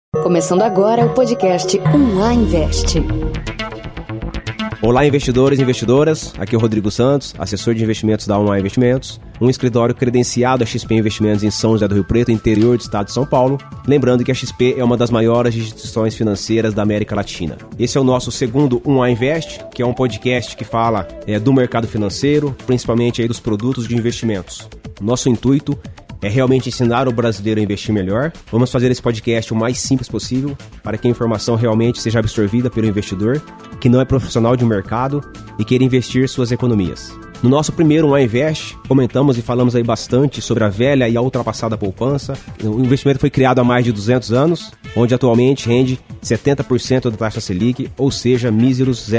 Começando agora o podcast 1A Invest. Olá, investidores e investidoras. Aqui é o Rodrigo Santos, assessor de investimentos da 1A Investimentos, um escritório credenciado a XP Investimentos em São José do Rio Preto, interior do estado de São Paulo. Lembrando que a XP é uma das maiores instituições financeiras da América Latina. Esse é o nosso segundo 1A Invest, que é um podcast que fala do mercado financeiro, principalmente aí dos produtos de investimentos. Nosso intuito é realmente ensinar o brasileiro a investir melhor. Vamos fazer esse podcast o mais simples possível para que a informação realmente seja absorvida pelo investidor, que não é profissional de mercado e queira investir suas economias. No nosso primeiro 1A Invest, comentamos e falamos aí bastante sobre a velha e a ultrapassada poupança. O investimento foi criado há mais de 200 anos, onde atualmente rende 70% da taxa Selic, ou seja, míseros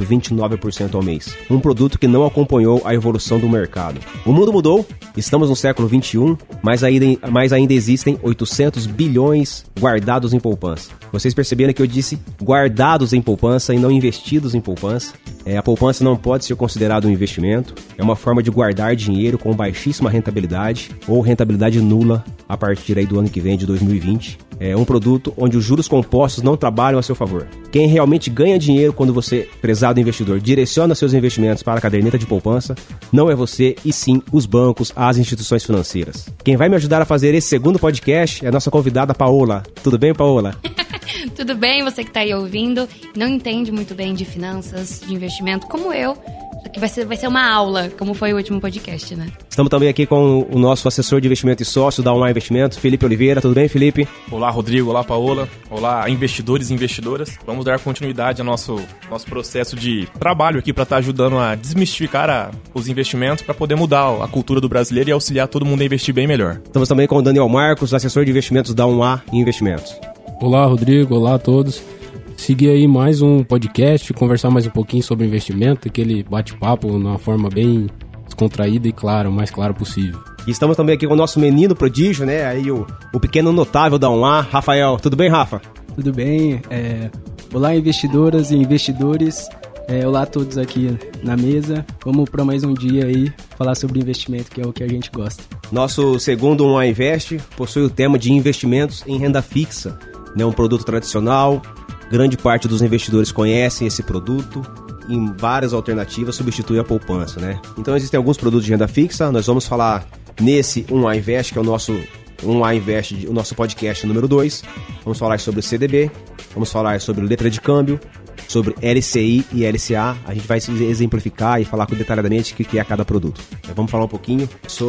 0,29% ao mês. Um produto que não acompanhou a evolução do mercado. O mundo mudou, estamos no século XXI, mas ainda existem 800 bilhões guardados em poupança. Vocês perceberam que eu disse guardados em poupança e não investidos em poupança. A poupança não pode ser considerada um investimento. É uma forma de guardar dinheiro com baixíssima rentabilidade ou rentabilidade nula a partir aí do ano que vem, de 2020. É um produto onde os juros compostos não trabalham a seu favor. Quem realmente ganha dinheiro quando você, prezado investidor, direciona seus investimentos para a caderneta de poupança, não é você, e sim os bancos, as instituições financeiras. Quem vai me ajudar a fazer esse segundo podcast é a nossa convidada Paola. Tudo bem, Paola? Tudo bem, você que está aí ouvindo, não entende muito bem de finanças, de investimento, como eu, que vai ser uma aula, como foi o último podcast, né? Estamos também aqui com o nosso assessor de investimento e sócio da 1A Investimentos, Felipe Oliveira. Tudo bem, Felipe? Olá, Rodrigo. Olá, Paola. Olá, investidores e investidoras. Vamos dar continuidade ao nosso processo de trabalho aqui para estar ajudando a desmistificar os investimentos para poder mudar a cultura do brasileiro e auxiliar todo mundo a investir bem melhor. Estamos também com o Daniel Marcos, assessor de investimentos da 1A Investimentos. Olá, Rodrigo. Olá a todos. Seguir aí mais um podcast, conversar mais um pouquinho sobre investimento, aquele bate-papo de uma forma bem descontraída e clara, o mais claro possível. E estamos também aqui com o nosso menino prodígio, né? Aí o pequeno notável da 1A, Rafael. Tudo bem, Rafa? Tudo bem. Olá, investidoras e investidores. Olá a todos aqui na mesa. Vamos para mais um dia aí falar sobre investimento, que é o que a gente gosta. Nosso segundo 1A Invest possui o tema de investimentos em renda fixa, né? Um produto tradicional. Grande parte dos investidores conhecem esse produto. Em várias alternativas substitui a poupança, né? Então existem alguns produtos de renda fixa. Nós vamos falar nesse 1A Invest, que é o nosso 1A Invest, o nosso podcast número 2. Vamos falar sobre CDB, vamos falar sobre letra de câmbio, sobre LCI e LCA. A gente vai exemplificar e falar detalhadamente o que é cada produto. Vamos falar um pouquinho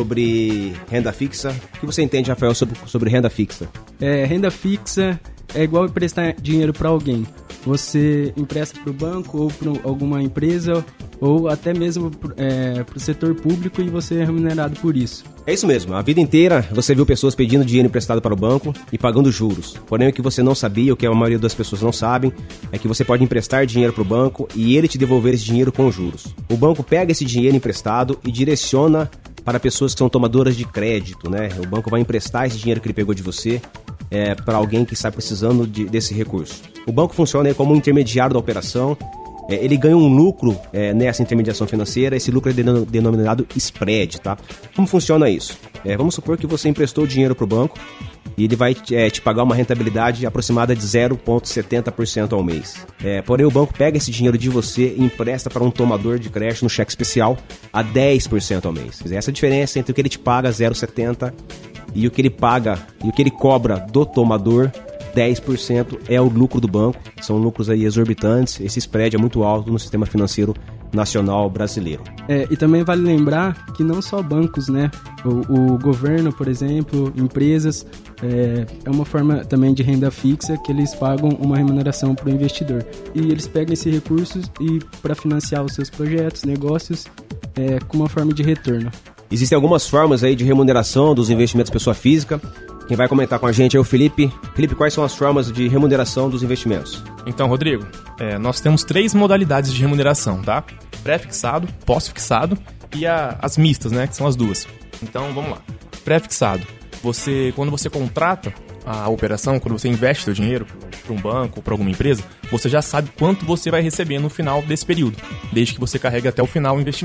sobre renda fixa. O que você entende, Rafael, sobre renda fixa? Renda fixa é igual emprestar dinheiro para alguém. Você empresta para o banco ou para alguma empresa ou até mesmo para o setor público e você é remunerado por isso. É isso mesmo. A vida inteira você viu pessoas pedindo dinheiro emprestado para o banco e pagando juros. Porém, o que você não sabia, o que a maioria das pessoas não sabem, é que você pode emprestar dinheiro para o banco e ele te devolver esse dinheiro com juros. O banco pega esse dinheiro emprestado e direciona para pessoas que são tomadoras de crédito, né? O banco vai emprestar esse dinheiro que ele pegou de você para alguém que está precisando desse recurso. O banco funciona como um intermediário da operação. Ele ganha um lucro nessa intermediação financeira. Esse lucro é denominado spread, tá? Como funciona isso? Vamos supor que você emprestou dinheiro para o banco e ele vai te pagar uma rentabilidade aproximada de 0,70% ao mês. Porém, o banco pega esse dinheiro de você e empresta para um tomador de crédito no cheque especial a 10% ao mês. Essa é a diferença entre o que ele te paga, 0,70%, e o que ele paga e o que ele cobra do tomador, 10%, é o lucro do banco. São lucros aí exorbitantes. Esse spread é muito alto no sistema financeiro nacional brasileiro. E também vale lembrar que não só bancos, né? O governo, por exemplo, empresas, é uma forma também de renda fixa que eles pagam uma remuneração para o investidor. E eles pegam esse recurso para financiar os seus projetos, negócios, com uma forma de retorno. Existem algumas formas aí de remuneração dos investimentos pessoa física. Quem vai comentar com a gente é o Felipe. Felipe, quais são as formas de remuneração dos investimentos? Então, Rodrigo, nós temos 3 modalidades de remuneração, tá? Pré-fixado, pós-fixado e as mistas, né? Que são as duas. Então, vamos lá. Pré-fixado. Quando você contrata a operação, quando você investe seu dinheiro para um banco ou para alguma empresa, você já sabe quanto você vai receber no final desse período, desde que você carregue até o final o investimento.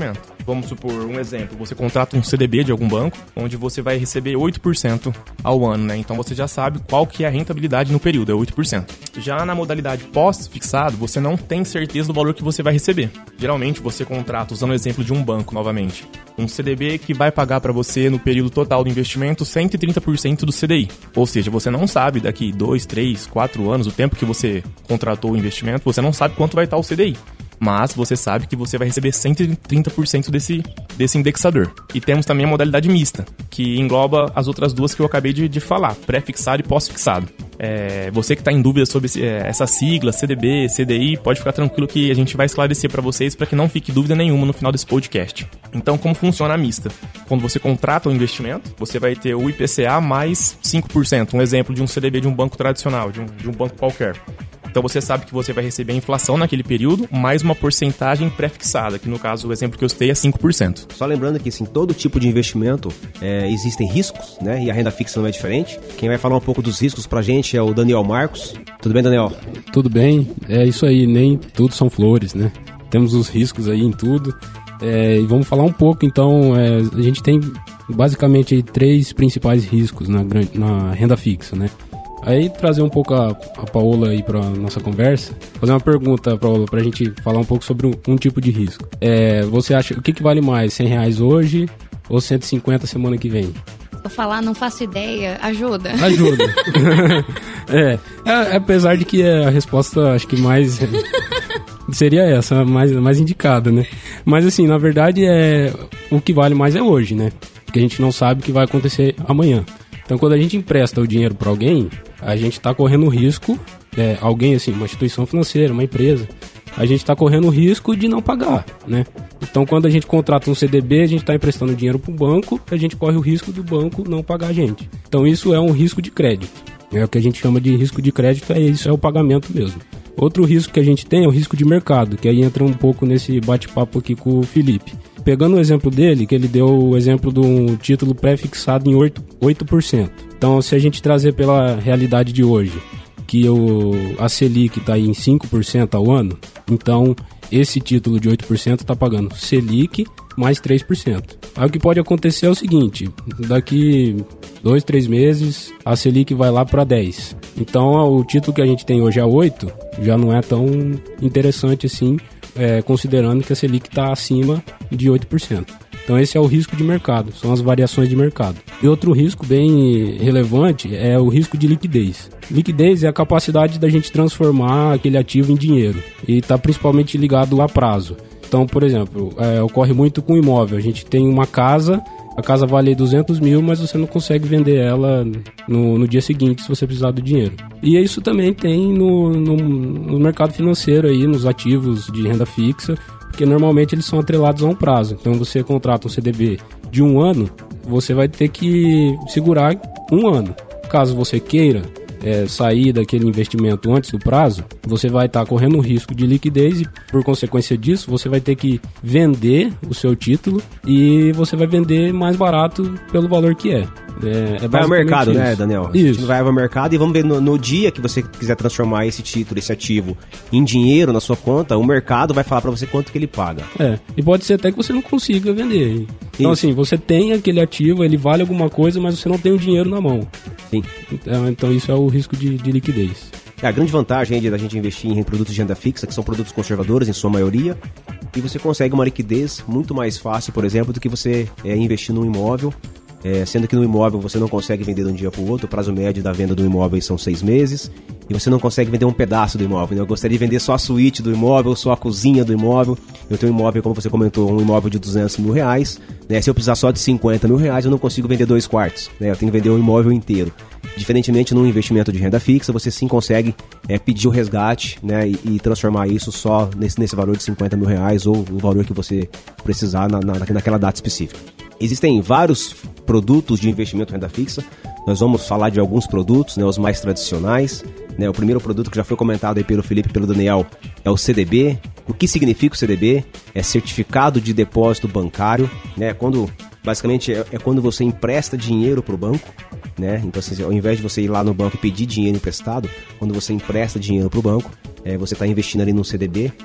Vamos supor um exemplo, você contrata um CDB de algum banco, onde você vai receber 8% ao ano, né? Então você já sabe qual que é a rentabilidade no período, é 8%. Já na modalidade pós-fixado, você não tem certeza do valor que você vai receber. Geralmente você contrata, usando o exemplo de um banco novamente, um CDB que vai pagar para você no período total do investimento 130% do CDI. Ou seja, você não sabe daqui 2, 3, 4 anos, o tempo que você contratou o investimento, você não sabe quanto vai estar o CDI. Mas você sabe que você vai receber 130% desse indexador. E temos também a modalidade mista, que engloba as outras duas que eu acabei de falar, pré-fixado e pós-fixado. Você que está em dúvida sobre essa sigla, CDB, CDI, pode ficar tranquilo que a gente vai esclarecer para vocês para que não fique dúvida nenhuma no final desse podcast. Então, como funciona a mista? Quando você contrata um investimento, você vai ter o IPCA mais 5%, um exemplo de um CDB de um banco tradicional, de um banco qualquer. Então você sabe que você vai receber a inflação naquele período, mais uma porcentagem pré-fixada, que no caso o exemplo que eu citei é 5%. Só lembrando que, assim, todo tipo de investimento existem riscos, né? E a renda fixa não é diferente. Quem vai falar um pouco dos riscos pra gente é o Daniel Marcos. Tudo bem, Daniel? Tudo bem, é isso aí, nem tudo são flores, né? Temos os riscos aí em tudo. E vamos falar um pouco, então, a gente tem basicamente aí 3 principais riscos na renda fixa, né? Aí trazer um pouco a Paola aí pra nossa conversa, fazer uma pergunta, Paola, pra gente falar um pouco sobre um tipo de risco. Você acha, o que vale mais, R$100 hoje ou 150 semana que vem? Eu falar, não faço ideia, ajuda. Ajuda. Apesar de que a resposta, acho que mais seria essa, mais indicada, né? Mas assim, na verdade, o que vale mais é hoje, né? Porque a gente não sabe o que vai acontecer amanhã. Então, quando a gente empresta o dinheiro para alguém, a gente está correndo o risco, alguém assim, uma instituição financeira, uma empresa, a gente está correndo o risco de não pagar, né? Então, quando a gente contrata um CDB, a gente está emprestando dinheiro para o banco, a gente corre o risco do banco não pagar a gente. Então, isso é um risco de crédito. É o que a gente chama de risco de crédito, isso é o pagamento mesmo. Outro risco que a gente tem é o risco de mercado, que aí entra um pouco nesse bate-papo aqui com o Felipe. Pegando o exemplo dele, que ele deu o exemplo de um título pré-fixado em 8%. Então, se a gente trazer pela realidade de hoje, que a Selic está em 5% ao ano, então esse título de 8% está pagando Selic mais 3%. Aí o que pode acontecer é o seguinte, daqui 2, 3 meses a Selic vai lá para 10%. Então o título que a gente tem hoje a 8% já não é tão interessante assim, considerando que a Selic está acima de 8%. Então esse é o risco de mercado, são as variações de mercado. E outro risco bem relevante é o risco de liquidez. Liquidez é a capacidade da gente transformar aquele ativo em dinheiro e está principalmente ligado a prazo. Então, por exemplo, ocorre muito com imóvel. A gente tem uma casa, a casa vale 200 mil, mas você não consegue vender ela no dia seguinte se você precisar do dinheiro. E isso também tem no mercado financeiro, aí, nos ativos de renda fixa, porque normalmente eles são atrelados a um prazo. Então você contrata um CDB de 1 ano, você vai ter que segurar 1 ano. Caso você queira sair daquele investimento antes do prazo, você vai estar correndo um risco de liquidez e, por consequência disso, você vai ter que vender o seu título e você vai vender mais barato pelo valor que é. Vai ao mercado, isso, né, Daniel? Isso. A gente vai ao mercado e vamos ver no dia que você quiser transformar esse título, esse ativo em dinheiro na sua conta, o mercado vai falar pra você quanto que ele paga. E pode ser até que você não consiga vender. Então, assim, você tem aquele ativo, ele vale alguma coisa, mas você não tem o dinheiro na mão. Sim. Então isso é o risco de liquidez. A grande vantagem da gente investir em produtos de renda fixa, que são produtos conservadores em sua maioria, e você consegue uma liquidez muito mais fácil, por exemplo, do que você investir num imóvel, sendo que no imóvel você não consegue vender de um dia para o outro, o prazo médio da venda do imóvel são 6 meses, e você não consegue vender um pedaço do imóvel, né? Eu gostaria de vender só a suíte do imóvel, só a cozinha do imóvel. Eu tenho um imóvel, como você comentou, um imóvel de 200 mil reais, né? Se eu precisar só de 50 mil reais, eu não consigo vender 2 quartos, né? Eu tenho que vender o imóvel inteiro. Diferentemente num investimento de renda fixa, você sim consegue pedir o resgate, né? E transformar isso só nesse valor de 50 mil reais ou o valor que você precisar naquela data específica. Existem vários produtos de investimento em renda fixa. Nós vamos falar de alguns produtos, né, os mais tradicionais. Né, o primeiro produto que já foi comentado aí pelo Felipe e pelo Daniel é o CDB. O que significa o CDB? É Certificado de Depósito Bancário. Né, basicamente é quando você empresta dinheiro para o banco. Né, então, assim, ao invés de você ir lá no banco e pedir dinheiro emprestado, quando você empresta dinheiro para o banco, você está investindo ali no CDB.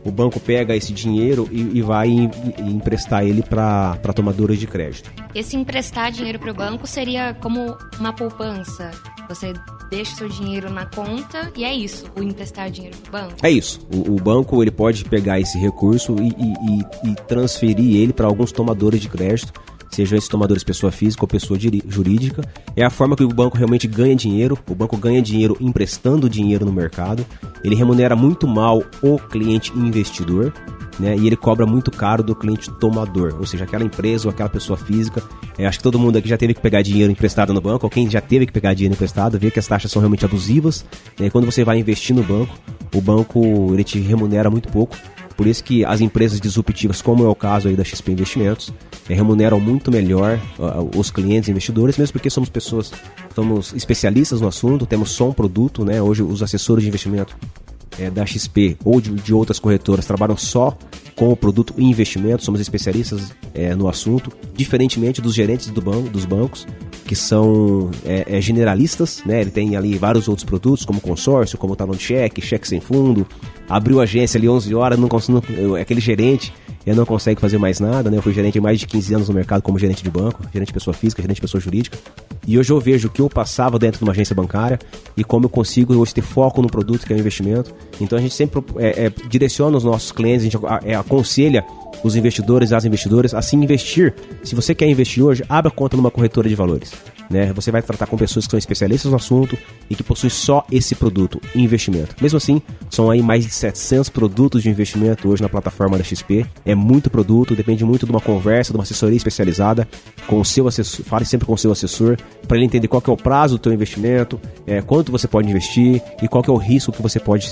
o banco pega esse dinheiro e vai emprestar ele para tomadores de crédito. Esse emprestar dinheiro para o banco seria como uma poupança? Você deixa o seu dinheiro na conta e é isso, o emprestar dinheiro para o banco? É isso. O banco ele pode pegar esse recurso e transferir ele para alguns tomadores de crédito, sejam esses tomadores pessoa física ou pessoa jurídica. É a forma que o banco realmente ganha dinheiro. O banco ganha dinheiro emprestando dinheiro no mercado. Ele remunera muito mal o cliente investidor, né? E ele cobra muito caro do cliente tomador, ou seja, aquela empresa ou aquela pessoa física. Acho que todo mundo aqui já teve que pegar dinheiro emprestado no banco, ou quem já teve que pegar dinheiro emprestado, vê que as taxas são realmente abusivas. Quando você vai investir no banco, o banco ele te remunera muito pouco. Por isso que as empresas disruptivas, como é o caso aí da XP Investimentos, remuneram muito melhor os clientes investidores, mesmo porque somos especialistas no assunto, temos só um produto, né? Hoje os assessores de investimento da XP ou de outras corretoras trabalham só com o produto e investimento, somos especialistas no assunto, diferentemente dos gerentes dos bancos, que são generalistas, né? Ele tem ali vários outros produtos, como consórcio, como talão de cheque sem fundo, abriu a agência ali 11 horas, aquele gerente não consegue fazer mais nada, né? Eu fui gerente há mais de 15 anos no mercado como gerente de banco, gerente de pessoa física, gerente de pessoa jurídica, e hoje eu vejo o que eu passava dentro de uma agência bancária e como eu consigo hoje ter foco no produto que é o investimento. Então a gente sempre direciona os nossos clientes, a gente aconselha os investidores e as investidoras a se investir. Se você quer investir hoje, abra conta numa corretora de valores, né? Você vai tratar com pessoas que são especialistas no assunto e que possuem só esse produto, investimento. Mesmo assim, são aí mais de 700 produtos de investimento hoje na plataforma da XP. É muito produto, depende muito de uma conversa, de uma assessoria especializada com o seu assessor. Fale sempre com o seu assessor para ele entender qual que é o prazo do teu investimento, quanto você pode investir e qual que é o risco que você pode,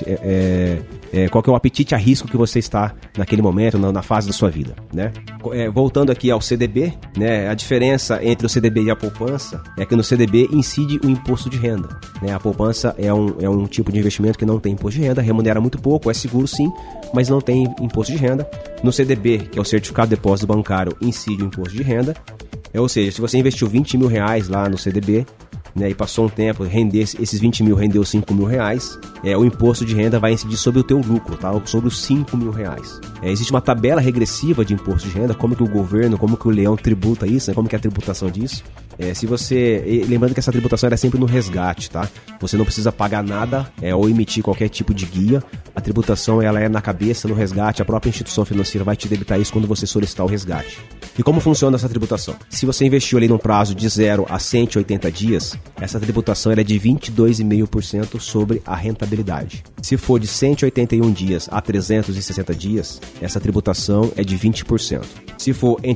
qual que é o apetite a risco que você está naquele momento, na fase da sua vida, né? Voltando aqui ao CDB, né? A diferença entre o CDB e a poupança é que no CDB incide o imposto de renda, né? A poupança é um tipo de investimento que não tem imposto de renda, remunera muito pouco, é seguro sim, mas não tem imposto de renda. No CDB, que é o Certificado de Depósito Bancário, incide o imposto de renda. Ou seja, se você investiu 20 mil reais lá no CDB, né, e passou um tempo, esses 20 mil rendeu 5 mil reais, o imposto de renda vai incidir sobre o teu lucro, tá? Sobre os 5 mil reais. Existe uma tabela regressiva de imposto de renda, como que o governo, como que o leão tributa isso, né? Como que é a tributação disso. Lembrando que essa tributação é sempre no resgate, tá? Você não precisa pagar nada ou emitir qualquer tipo de guia. A tributação ela é na cabeça, no resgate. A própria instituição financeira vai te debitar isso quando você solicitar o resgate. E como funciona essa tributação? Se você investiu ali num prazo de 0 a 180 dias, essa tributação é de 22,5% sobre a rentabilidade. Se for de 181 dias a 360 dias, essa tributação é de 20%. Se for entre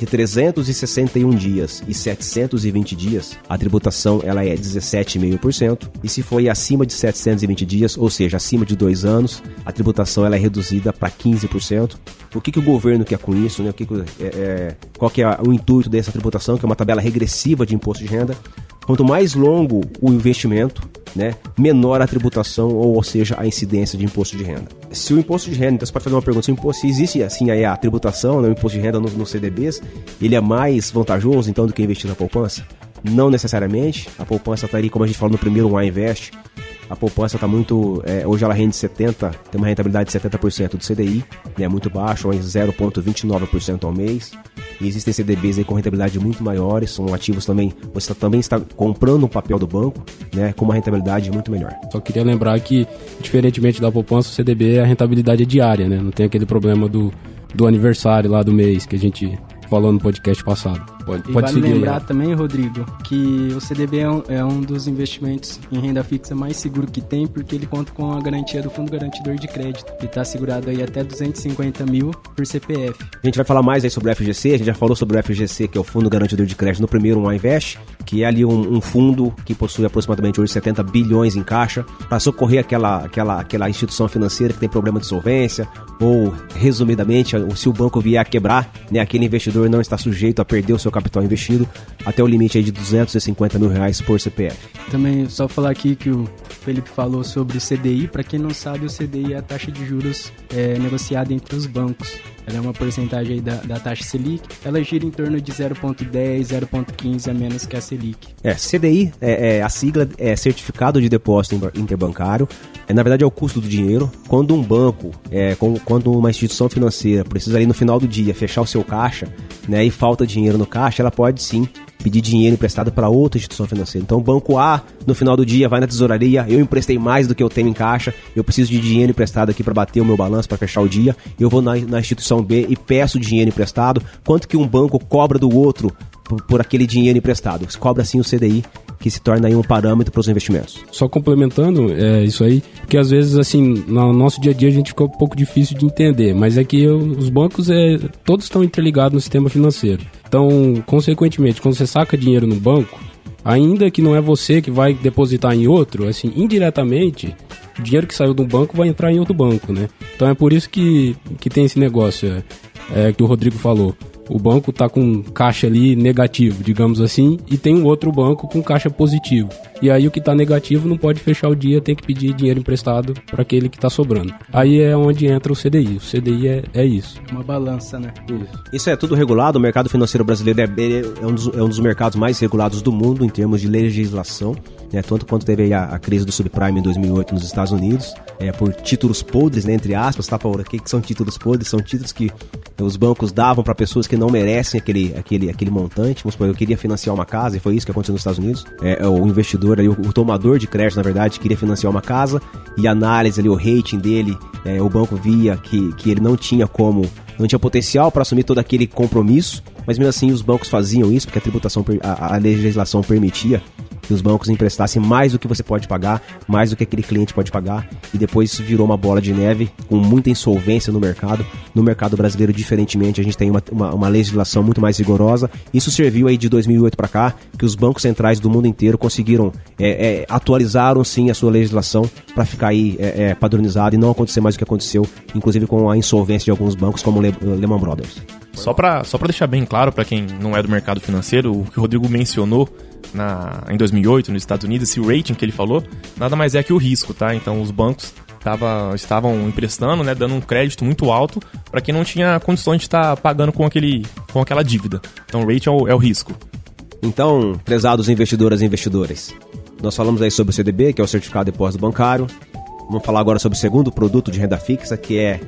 361 dias e 720 dias, a tributação ela é 17,5%. E se for acima de 720 dias, ou seja, acima de 2 anos, a tributação ela é reduzida para 15%. O que o governo quer com isso, né? Qual que é o intuito dessa tributação, que é uma tabela regressiva de imposto de renda? Quanto mais longo o investimento, né, menor a tributação, ou seja, a incidência de imposto de renda. Se o imposto de renda, então você pode fazer uma pergunta, se existe assim aí a tributação, né, o imposto de renda nos CDBs, ele é mais vantajoso então do que investir na poupança? Não necessariamente. A poupança está ali, como a gente falou no primeiro One Invest, a poupança está muito, hoje ela rende 70%, tem uma rentabilidade de 70% do CDI, né, muito baixo, 0,29% ao mês. E existem CDBs aí com rentabilidade muito maiores, são ativos também, você também está comprando um papel do banco, né, com uma rentabilidade muito melhor. Só queria lembrar que, diferentemente da poupança, o CDB, a rentabilidade é diária, né, não tem aquele problema do aniversário lá do mês que a gente falou no podcast passado. Pode vale seguir lembrar aí. Também, Rodrigo, que o CDB é um dos investimentos em renda fixa mais seguro que tem, porque ele conta com a garantia do Fundo Garantidor de Crédito, que está segurado aí até 250 mil por CPF. A gente vai falar mais aí sobre o FGC, a gente já falou sobre o FGC, que é o Fundo Garantidor de Crédito, no primeiro One Invest, que é ali um fundo que possui aproximadamente hoje 70 bilhões em caixa, para socorrer aquela instituição financeira que tem problema de solvência, ou, resumidamente, se o banco vier a quebrar, né, aquele investidor não está sujeito a perder o seu capital investido até o limite aí de 250 mil reais por CPF. Também, só falar aqui que o Felipe falou sobre o CDI. Para quem não sabe, o CDI é a taxa de juros negociada entre os bancos. ela é uma porcentagem aí da taxa Selic, ela gira em torno de 0,10, 0,15 a menos que a Selic. CDI, a sigla é Certificado de Depósito Interbancário. Na verdade, é o custo do dinheiro. Quando um banco, quando uma instituição financeira precisa ali no final do dia fechar o seu caixa, né, e falta dinheiro no caixa, ela pode sim pedir dinheiro emprestado para outra instituição financeira. Então, o banco A, no final do dia, vai na tesouraria, eu emprestei mais do que eu tenho em caixa, eu preciso de dinheiro emprestado aqui para bater o meu balanço, para fechar o dia, eu vou na instituição B e peço dinheiro emprestado. Quanto que um banco cobra do outro por aquele dinheiro emprestado? Se cobra sim o CDI, que se torna aí um parâmetro para os investimentos. Só complementando isso aí, que às vezes assim, no nosso dia a dia a gente fica um pouco difícil de entender, mas é que os bancos todos estão interligados no sistema financeiro. Então, consequentemente, quando você saca dinheiro no banco, ainda que não é você que vai depositar em outro, assim, indiretamente, o dinheiro que saiu do banco vai entrar em outro banco, né? Então é por isso que tem esse negócio que o Rodrigo falou. O banco está com caixa ali negativo, digamos assim, e tem um outro banco com caixa positivo. E aí o que está negativo não pode fechar o dia, tem que pedir dinheiro emprestado para aquele que está sobrando. Aí é onde entra o CDI. O CDI é isso. É uma balança, né? Isso é tudo regulado. O mercado financeiro brasileiro é um dos mercados mais regulados do mundo em termos de legislação. Tanto quanto teve aí a crise do subprime em 2008 nos Estados Unidos, por títulos podres, né, entre aspas, tá, Paola? O que são títulos podres? São títulos que os bancos davam para pessoas que não merecem aquele montante. Vamos supor, eu queria financiar uma casa, e foi isso que aconteceu nos Estados Unidos. O investidor, ali, o tomador de crédito, na verdade, queria financiar uma casa, e a análise ali, o rating dele, o banco via que ele não tinha potencial para assumir todo aquele compromisso, mas mesmo assim os bancos faziam isso, porque a legislação permitia que os bancos emprestassem mais do que você pode pagar, mais do que aquele cliente pode pagar, e depois isso virou uma bola de neve com muita insolvência no mercado. No mercado brasileiro, diferentemente, a gente tem uma legislação muito mais rigorosa. Isso serviu aí de 2008 para cá, que os bancos centrais do mundo inteiro conseguiram, atualizaram sim a sua legislação para ficar aí padronizado e não acontecer mais o que aconteceu, inclusive com a insolvência de alguns bancos como o Lehman Brothers. Só pra deixar bem claro para quem não é do mercado financeiro, o que o Rodrigo mencionou em 2008 nos Estados Unidos, esse rating que ele falou, nada mais é que o risco, tá? Então os bancos estavam emprestando, né, dando um crédito muito alto para quem não tinha condições de estar pagando com aquela dívida. Então o rating é o risco. Então, prezados investidoras e investidores, nós falamos aí sobre o CDB, que é o Certificado de Depósito Bancário. Vamos falar agora sobre o segundo produto de renda fixa, que é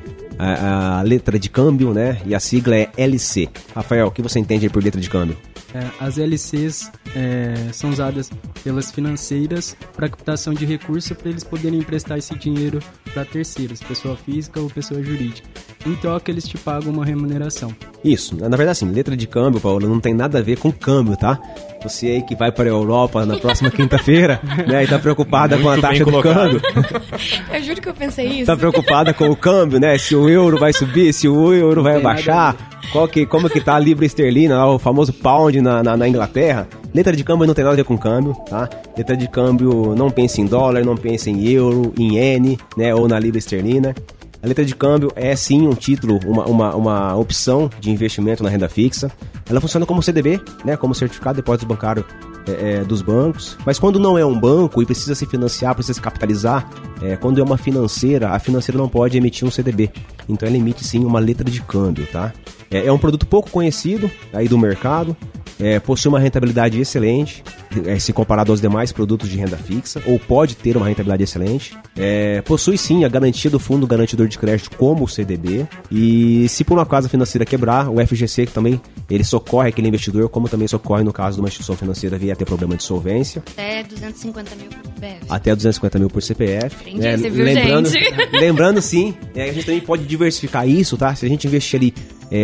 a letra de câmbio, né? E a sigla é LC. Rafael, o que você entende aí por letra de câmbio? As LCs são usadas pelas financeiras para captação de recursos para eles poderem emprestar esse dinheiro para terceiros, pessoa física ou pessoa jurídica. Em troca, eles te pagam uma remuneração. Isso. Na verdade, assim, letra de câmbio, Paulo, não tem nada a ver com câmbio, tá? Você aí que vai para a Europa na próxima quinta-feira, né, e tá preopada com a taxa do câmbio. Eu juro que eu pensei isso. Tá preocupada com o câmbio, né? Se o euro vai subir, se o euro vai baixar, como que tá a libra esterlina, o famoso pound na Inglaterra. Letra de câmbio não tem nada a ver com câmbio, tá? Letra de câmbio não pensa em dólar, não pensa em euro, em iene, né, ou na libra esterlina. A letra de câmbio é sim um título, uma opção de investimento na renda fixa. Ela funciona como CDB, né, como Certificado de Depósito Bancário dos bancos. Mas quando não é um banco e precisa se financiar, precisa se capitalizar, quando é uma financeira, a financeira não pode emitir um CDB. Então ela emite sim uma letra de câmbio, tá? É um produto pouco conhecido aí do mercado. Possui uma rentabilidade excelente, se comparado aos demais produtos de renda fixa, ou pode ter uma rentabilidade excelente. Possui sim a garantia do Fundo Garantidor de Crédito como o CDB, e se por uma casa financeira quebrar, o FGC também ele socorre aquele investidor, como também socorre no caso de uma instituição financeira vier a ter problema de solvência. Até 250 mil por CPF. Até 250 mil por CPF. Entendi, você viu, gente? Lembrando sim, a gente também pode diversificar isso, tá? Se a gente investir ali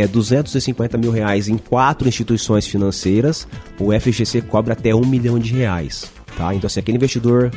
250 mil reais em 4 instituições financeiras, o FGC cobra até R$1 milhão. Tá? Então, assim, aquele investidor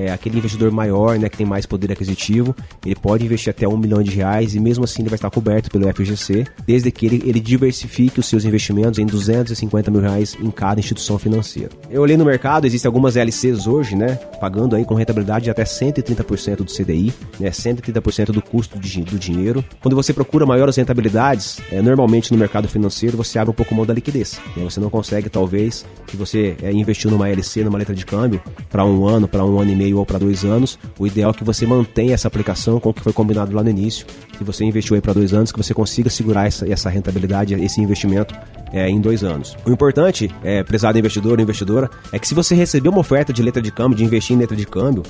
maior, né, que tem mais poder aquisitivo, ele pode investir até R$1 milhão e mesmo assim ele vai estar coberto pelo FGC, desde que ele diversifique os seus investimentos em R$250 mil em cada instituição financeira. Eu olhei no mercado, existem algumas LCs hoje, né, pagando aí com rentabilidade de até 130% do CDI, né, 130% do custo do dinheiro. Quando você procura maiores rentabilidades, normalmente no mercado financeiro você abre um pouco mão da liquidez, né? Você não consegue, talvez, que você investiu numa LC, numa letra de câmbio, câmbio para um ano e meio ou para 2 anos, o ideal é que você mantenha essa aplicação com o que foi combinado lá no início. Se você investiu aí para 2 anos, que você consiga segurar essa rentabilidade, esse investimento em 2 anos. O importante, prezado investidor ou investidora, é que se você receber uma oferta de letra de câmbio, de investir em letra de câmbio,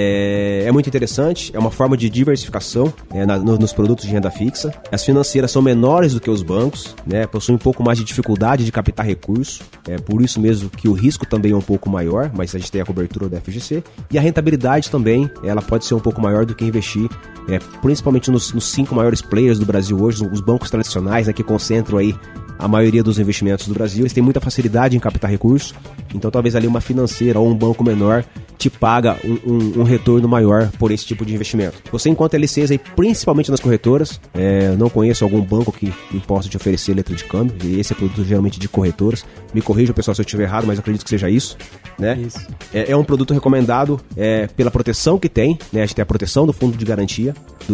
é muito interessante, é uma forma de diversificação nos produtos de renda fixa. As financeiras são menores do que os bancos, né, possuem um pouco mais de dificuldade de captar recursos, por isso mesmo que o risco também é um pouco maior, mas a gente tem a cobertura da FGC, e a rentabilidade também, ela pode ser um pouco maior do que investir, principalmente nos 5 maiores players do Brasil hoje, os bancos tradicionais, né, que concentram aí a maioria dos investimentos do Brasil. Eles têm muita facilidade em captar recursos, então talvez ali uma financeira ou um banco menor te paga um retorno maior por esse tipo de investimento. Você encontra LCs aí principalmente nas corretoras, não conheço algum banco que possa te oferecer letra de câmbio, e esse é produto geralmente de corretoras. Me corrija, pessoal, se eu estiver errado, mas eu acredito que seja isso, né? Isso. É um produto recomendado pela proteção que tem, né? A gente tem a proteção do fundo de garantia,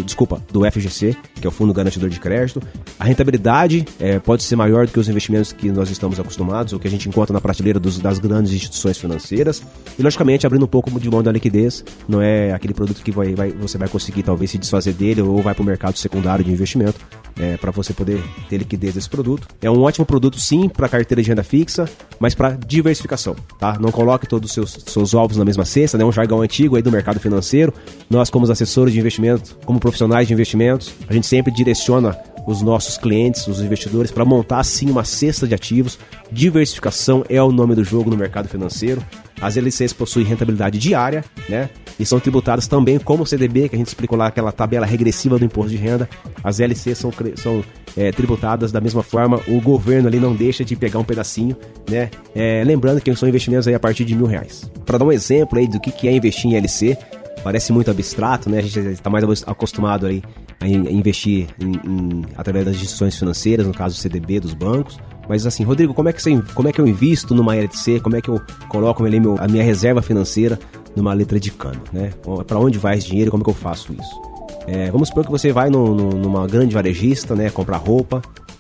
do FGC, que é o Fundo Garantidor de Crédito. A rentabilidade pode ser maior do que os investimentos que nós estamos acostumados, ou que a gente encontra na prateleira das grandes instituições financeiras. E, logicamente, abrindo um pouco de mão da liquidez, não é aquele produto que você vai conseguir talvez se desfazer dele ou vai para o mercado secundário de investimento para você poder ter liquidez desse produto. É um ótimo produto, sim, para carteira de renda fixa, mas para diversificação, tá? Não coloque todos os seus ovos na mesma cesta, né? Um jargão antigo aí do mercado financeiro. Nós, como assessores de investimento, como profissionais de investimentos, a gente sempre direciona os nossos clientes, os investidores, para montar sim uma cesta de ativos. Diversificação é o nome do jogo no mercado financeiro. As LCs possuem rentabilidade diária, né? E são tributadas também como o CDB, que a gente explicou lá, aquela tabela regressiva do imposto de renda. As LCs são tributadas da mesma forma. O governo ali não deixa de pegar um pedacinho, né? Lembrando que são investimentos aí a partir de R$1.000. Para dar um exemplo aí do que é investir em LC, parece muito abstrato, né? A gente está mais acostumado aí a investir através das instituições financeiras, no caso do CDB, dos bancos. Mas assim, Rodrigo, como é que eu invisto numa LC? Como é que eu coloco ali a minha reserva financeira numa letra de câmbio, né? Para onde vai esse dinheiro? Como é que eu faço isso? Vamos supor que você vai numa grande varejista, né? Comprar roupa,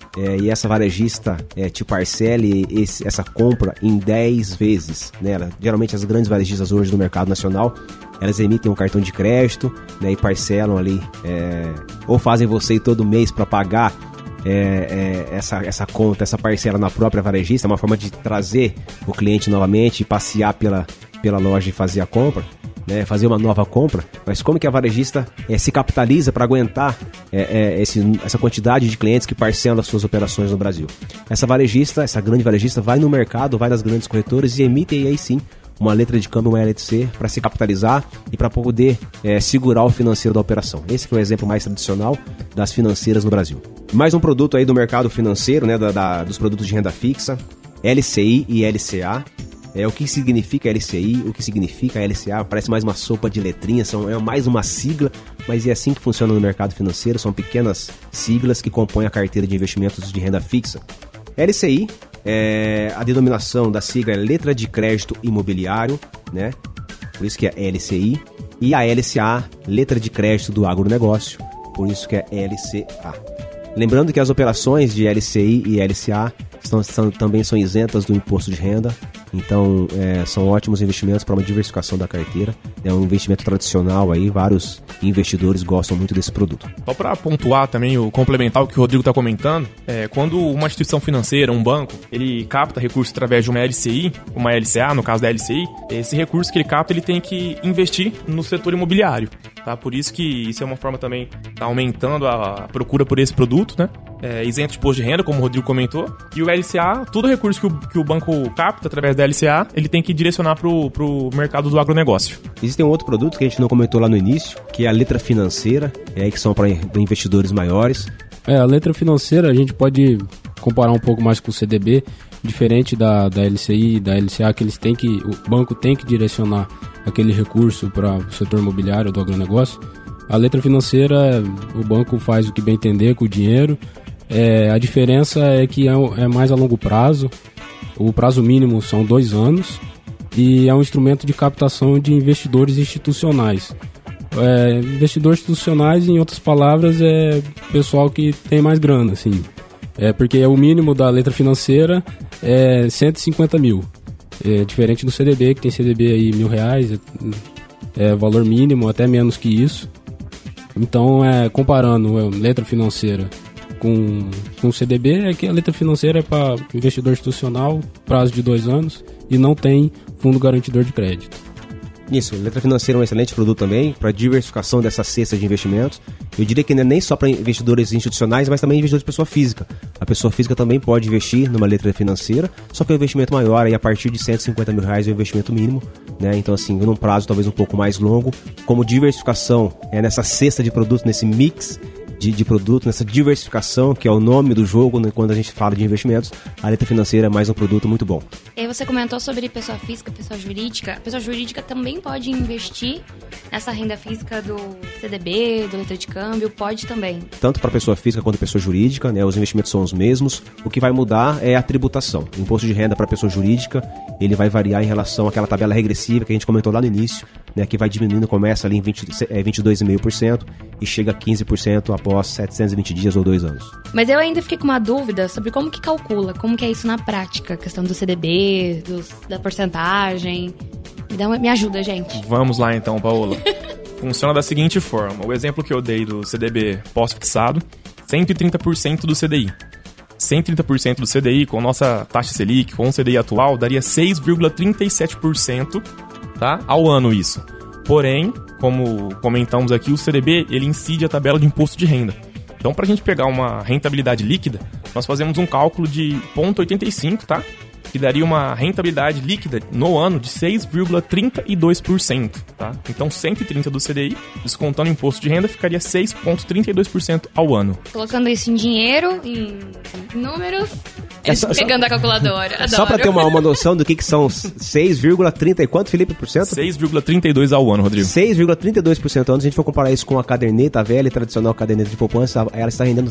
e essa varejista te parcele essa compra em 10 vezes, né? Geralmente as grandes varejistas hoje do mercado nacional, elas emitem um cartão de crédito, né? E parcelam ali, ou fazem você ir todo mês para pagar essa conta, essa parcela na própria varejista. É uma forma de trazer o cliente novamente e passear pela loja e fazer a compra, né, fazer uma nova compra. Mas como que a varejista se capitaliza para aguentar essa quantidade de clientes que parcelam as suas operações no Brasil? Essa grande varejista vai no mercado, vai nas grandes corretoras e emite aí sim uma letra de câmbio, uma LC, para se capitalizar e para poder segurar o financeiro da operação. Esse que é o exemplo mais tradicional das financeiras no Brasil. Mais um produto aí do mercado financeiro, né, dos produtos de renda fixa, LCI e LCA. O que significa LCI, o que significa LCA, parece mais uma sopa de letrinhas, é mais uma sigla, mas é assim que funciona no mercado financeiro, são pequenas siglas que compõem a carteira de investimentos de renda fixa. LCI, a denominação da sigla é Letra de Crédito Imobiliário, né? Por isso que é LCI. E a LCA, Letra de Crédito do Agronegócio, por isso que é LCA. Lembrando que as operações de LCI e LCA também são isentas do imposto de renda. Então, são ótimos investimentos para uma diversificação da carteira. É um investimento tradicional aí, vários investidores gostam muito desse produto. Só para pontuar também, complementar o que o Rodrigo está comentando, quando uma instituição financeira, um banco, ele capta recursos através de uma LCI, uma LCA, no caso da LCI, esse recurso que ele capta, ele tem que investir no setor imobiliário. Tá? Por isso que isso é uma forma também, está aumentando a procura por esse produto, né? Isento de imposto de renda, como o Rodrigo comentou. E o LCA, todo recurso que o banco capta através da LCA, ele tem que direcionar pro mercado do agronegócio. Existe um outro produto que a gente não comentou lá no início, que é a letra financeira, que são para investidores maiores. A letra financeira a gente pode comparar um pouco mais com o CDB, diferente da LCI e da LCA, que o banco tem que direcionar aquele recurso para o setor imobiliário do agronegócio. A letra financeira, o banco faz o que bem entender com o dinheiro. A diferença é que é mais a longo prazo. O prazo mínimo são 2 anos e é um instrumento de captação de investidores institucionais. Investidores institucionais, em outras palavras, é pessoal que tem mais grana, assim. Porque o mínimo da letra financeira é 150 mil. Diferente do CDB, que tem CDB aí R$1.000, valor mínimo, até menos que isso. Então, comparando letra financeira com CDB, é que a letra financeira é para investidor institucional, prazo de 2 anos, e não tem fundo garantidor de crédito. Isso, letra financeira é um excelente produto também para diversificação dessa cesta de investimentos. Eu diria que não é nem só para investidores institucionais, mas também investidores de pessoa física. A pessoa física também pode investir numa letra financeira, só que é um investimento maior, aí a partir de R$150 mil é o investimento mínimo, né? Então assim, num prazo talvez um pouco mais longo, como diversificação nessa cesta de produtos, nesse mix de produto, nessa diversificação, que é o nome do jogo, né, quando a gente fala de investimentos, a letra financeira é mais um produto muito bom. E aí você comentou sobre pessoa física, pessoa jurídica. A pessoa jurídica também pode investir nessa renda física do CDB, do letra de câmbio, pode também. Tanto para pessoa física quanto pessoa jurídica, né, os investimentos são os mesmos. O que vai mudar é a tributação. O imposto de renda para pessoa jurídica, ele vai variar em relação àquela tabela regressiva que a gente comentou lá no início, né, que vai diminuindo, começa ali em 22,5% e chega a 15% após 720 dias ou 2 anos. Mas eu ainda fiquei com uma dúvida sobre como que calcula, como que é isso na prática, a questão do CDB, da porcentagem. Me ajuda, gente. Vamos lá então, Paola. Funciona da seguinte forma. O exemplo que eu dei do CDB pós-fixado, 130% do CDI. 130% do CDI, com nossa taxa Selic, com o CDI atual, daria 6,37%, tá? Ao ano isso. Porém, como comentamos aqui, o CDB ele incide a tabela de imposto de renda. Então, para a gente pegar uma rentabilidade líquida, nós fazemos um cálculo de 0,85, tá? Que daria uma rentabilidade líquida no ano de 6,32%, tá? Então, 130 do CDI, descontando o imposto de renda, ficaria 6,32% ao ano. Colocando isso em dinheiro, em números, pegando a calculadora. Adoro. Só para ter uma noção do que são 6,30 e quanto, Felipe, por cento? 6,32 ao ano, Rodrigo. 6,32% ao ano. Se a gente for comparar isso com a caderneta, a velha e tradicional caderneta de poupança, ela está rendendo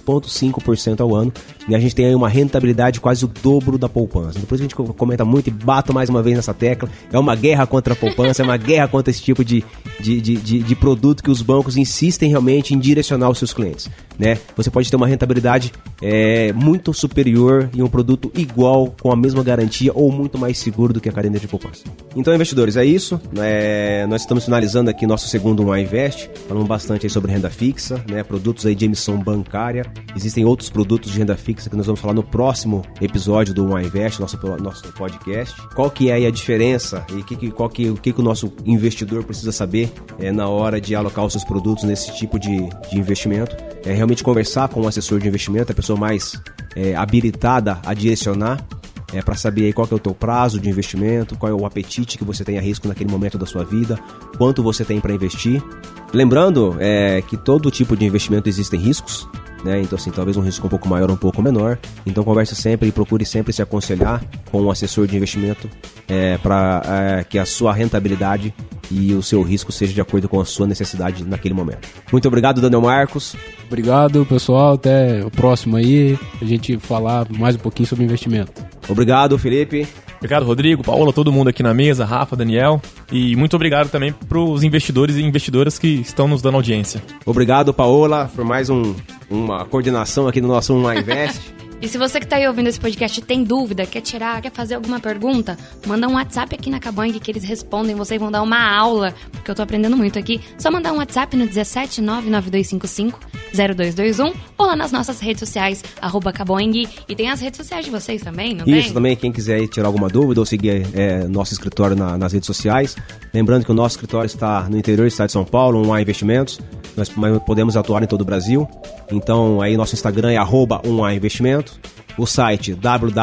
3,5% ao ano. E a gente tem aí uma rentabilidade quase o dobro da poupança. Depois a gente comenta muito e bato mais uma vez nessa tecla. É uma guerra contra a poupança, é uma guerra contra esse tipo de produto que os bancos insistem realmente em direcionar os seus clientes, né? Você pode ter uma rentabilidade muito superior e um produto igual, com a mesma garantia ou muito mais seguro do que a caderneta de poupança. Então, investidores, é isso. Nós estamos finalizando aqui nosso segundo One Invest. Falamos bastante aí sobre renda fixa, né? Produtos aí de emissão bancária. Existem outros produtos de renda fixa que nós vamos falar no próximo episódio do One Invest, nosso podcast. Qual que é aí a diferença e o que o nosso investidor precisa saber na hora de alocar os seus produtos nesse tipo de investimento. Realmente conversar com um assessor de investimento, a pessoa mais habilitada a direcionar, para saber aí qual que é o teu prazo de investimento, qual é o apetite que você tem a risco naquele momento da sua vida, quanto você tem para investir. Lembrando que todo tipo de investimento existem riscos, né? Então, assim, talvez um risco um pouco maior ou um pouco menor. Então, converse sempre e procure sempre se aconselhar com um assessor de investimento para que a sua rentabilidade e o seu risco seja de acordo com a sua necessidade naquele momento. Muito obrigado, Daniel Marcos. Obrigado, pessoal. Até o próximo aí, a gente falar mais um pouquinho sobre investimento. Obrigado, Felipe. Obrigado, Rodrigo, Paola, todo mundo aqui na mesa, Rafa, Daniel. E muito obrigado também para os investidores e investidoras que estão nos dando audiência. Obrigado, Paola, por mais uma coordenação aqui no nosso One Invest. E se você que está aí ouvindo esse podcast tem dúvida, quer fazer alguma pergunta, manda um WhatsApp aqui na Caboing que eles respondem, vocês vão dar uma aula, porque eu tô aprendendo muito aqui. Só mandar um WhatsApp no 17992550221 ou lá nas nossas redes sociais, @Caboing. E tem as redes sociais de vocês também, não tem? Isso, também, quem quiser aí tirar alguma dúvida ou seguir nosso escritório nas redes sociais. Lembrando que o nosso escritório está no interior do estado de São Paulo, um A Investimentos. Nós podemos atuar em todo o Brasil. Então, aí nosso Instagram é @1AInvestimento. O site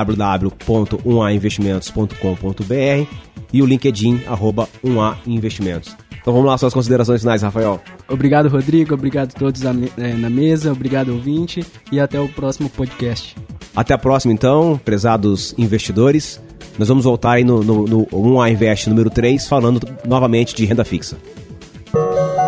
www.1ainvestimentos.com.br e o LinkedIn @1AInvestimentos. Então vamos lá, suas considerações finais, Rafael. Obrigado, Rodrigo. Obrigado a todos na mesa. Obrigado, ouvinte. E até o próximo podcast. Até a próxima, então, prezados investidores. Nós vamos voltar aí no 1A Invest número 3, falando novamente de renda fixa.